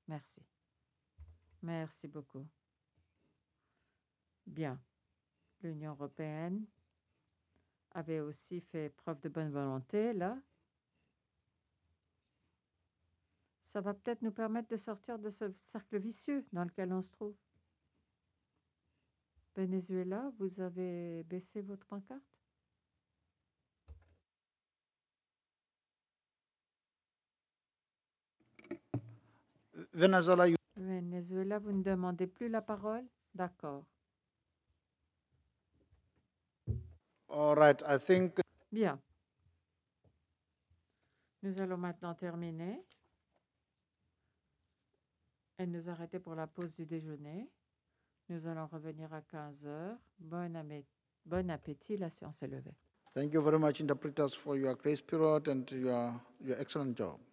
Merci. Merci beaucoup. Bien. L'Union européenne avait aussi fait preuve de bonne volonté, là. Ça va peut-être nous permettre de sortir de ce cercle vicieux dans lequel on se trouve. Venezuela, vous avez baissé votre pancarte? Venezuela, Venezuela, vous ne demandez plus la parole? D'accord. all right, I think Bien. Nous allons maintenant terminer et nous arrêter pour la pause du déjeuner. Nous allons revenir à 15 heures. Bon appétit, la séance est levée. thank you very much, interpreters, for your grace period and your excellent job.